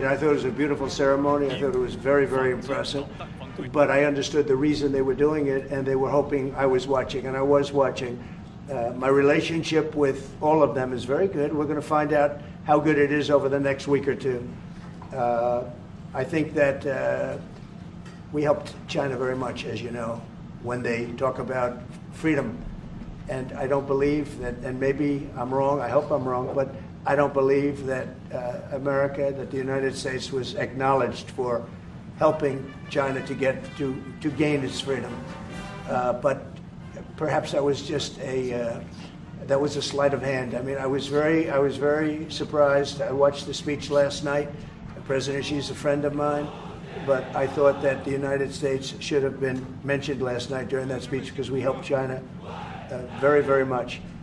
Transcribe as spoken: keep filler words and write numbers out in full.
I thought it was a beautiful ceremony. I thought it was very, very impressive. But I understood the reason they were doing it, and they were hoping I was watching, and I was watching. Uh, my relationship with all of them is very good. We're going to find out how good it is over the next week or two. Uh, I think that uh, we helped China very much, as you know, when they talk about freedom. And I don't believe that, and maybe I'm wrong, I hope I'm wrong, but I don't believe that uh, America, that the United States was acknowledged for helping China to get to, to gain its freedom. Uh, but perhaps that was just a uh, that was a sleight of hand. I mean, I was very I was very surprised. I watched the speech last night. President Xi's a friend of mine, but I thought that the United States should have been mentioned last night during that speech because we helped China uh, very, very much.